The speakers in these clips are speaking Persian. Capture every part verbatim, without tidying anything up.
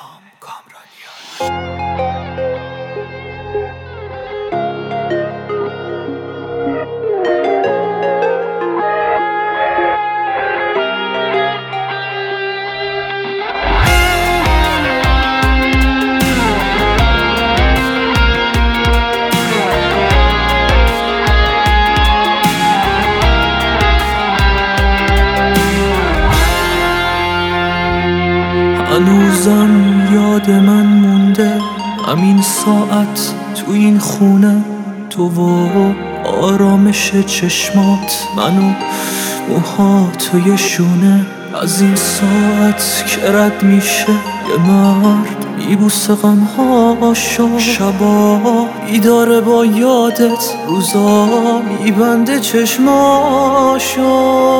الهام کامرانیان. هنوزم یاد من مونده همین ساعت تو این خونه، تو و آرامش چشمات، منو موهات و یه شونه. از این ساعت که رد میشه یه مرد میبوسه غمهاشو، شبا بیداره با یادت، روزا میبنده چشماشو.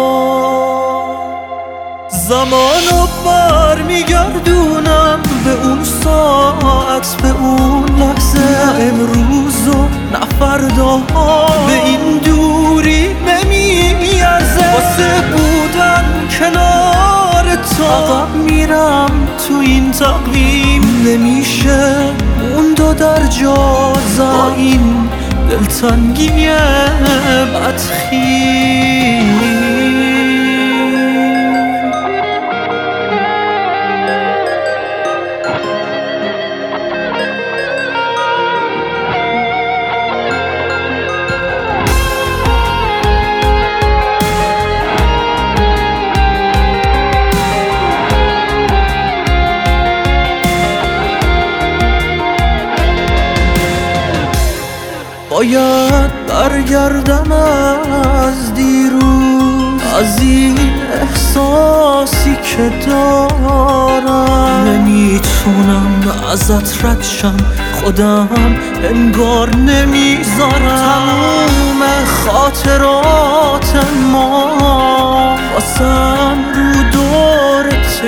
زمانو بر میگردونم به اون ساعت، به اون لحظه، نه امروز و نه فردا، به این دوری نمیارزه. واسه بودن کنار تو عقب میرم تو این تقویم، نمیشه موند و در جا با این دلتنگی بدخیم. باید برگردم از دیروز، از این احساسی که دارم. نمیتونم ازت رد شم، خودم انگار نمیذارم. تموم خاطرات ما واسم رو دور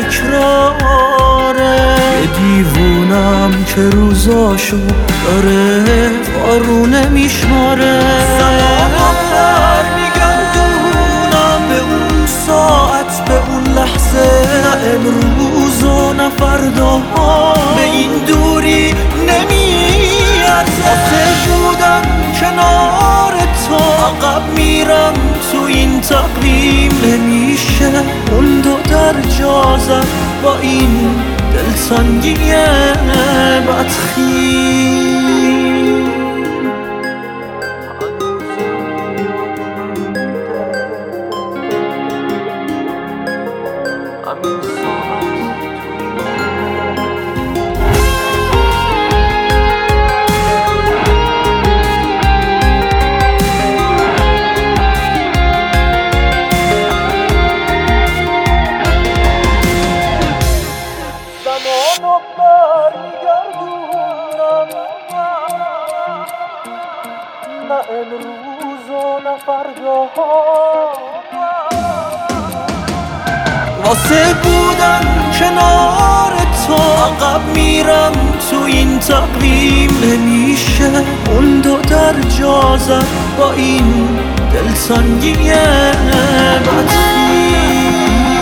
تکراره. یه دیوونم که روزاشو داره بارونه میشماره. زمانو بر میگردونم به اون ساعت، به اون لحظه، نه امروز و نه فردا، به این دوری نمیارزه. واسه بودن کنار تو عقب میرم تو این تقویم، نمیشه موند و در جا زد با این دلتنگی بدخیم. زمانو بر میگردونم نه امروز و نه فردا، واسه بودن کنار تو عقب میرم تو این تقویم، نمیشه موند و در جا زد با این دلتنگی بدخیم.